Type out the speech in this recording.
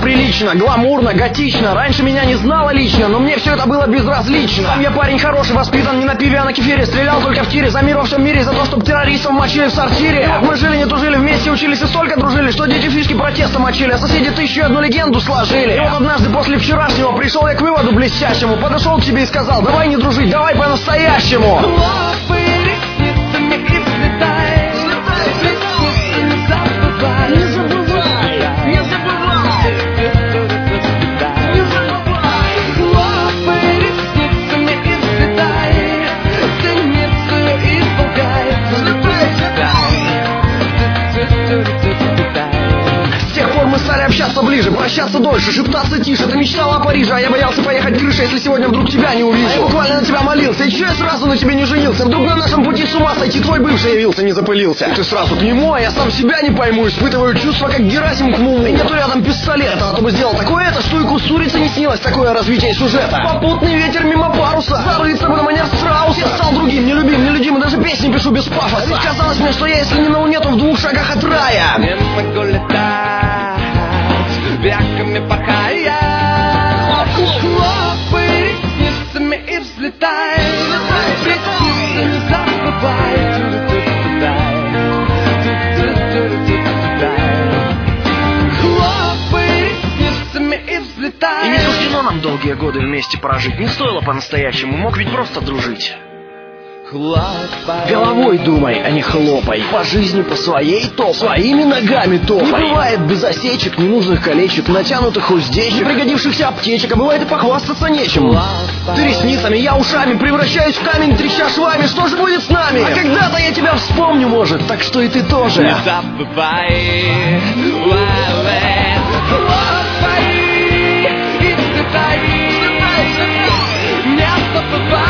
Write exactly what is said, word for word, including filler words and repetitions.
прилично, гламурно, готично. Раньше меня не знала лично, но мне все это было безразлично. Сам я парень хороший, воспитан не на пиве, а на кефире. Стрелял только в тире, за мир во всем мире, за то, чтобы террористов мочили в сортире. Мы жили, не тужили, вместе учились и столько дружили, что дети фишки протеста мочили, а соседи тысячу и одну легенду сложили. И вот однажды после вчерашнего пришел я к выводу блестящему. Подошел к тебе и сказал: давай не дружить, давай по-настоящему. Общаться ближе, прощаться дольше, шептаться тише. Ты мечтала о Париже, а я боялся поехать крыше, если сегодня вдруг тебя не увижу. Я буквально на тебя молился, и чё я сразу на тебе не женился? Вдруг на нашем пути с ума сойти твой бывший явился, не запылился. Ты сразу к нему, а я сам себя не пойму. Испытываю чувства, как Герасим к Муму. И нету рядом пистолета, а то бы сделал такое это, что и кустурице не снилось такое развитие сюжета. Попутный ветер мимо паруса, зарыться бы на манер страуса. Я стал другим, нелюбим, нелюдим, даже песни пишу без пафоса. Ведь казалось мне, что я, если не на луне, то в двух шагах от рая. Не могу летать веками порхая, хлопай ресницами и взлетай, ресницы не забывай. Хлопай ресницами и взлетай. И не суждено нам долгие годы вместе прожить. Не стоило по-настоящему, мог ведь просто дружить. Хлопай. Головой думай, а не хлопай. По жизни по своей топ, своими ногами топай. Не бывает без осечек, ненужных колечек, натянутых уздечек, пригодившихся аптечек, а бывает и похвастаться нечем. Хлопай. Ты ресницами, я ушами, превращаюсь в камень, треща швами. Что же будет с нами? А когда-то я тебя вспомню, может, так что и ты тоже. Не забывай. Хлопай и взлетай. Не забывай.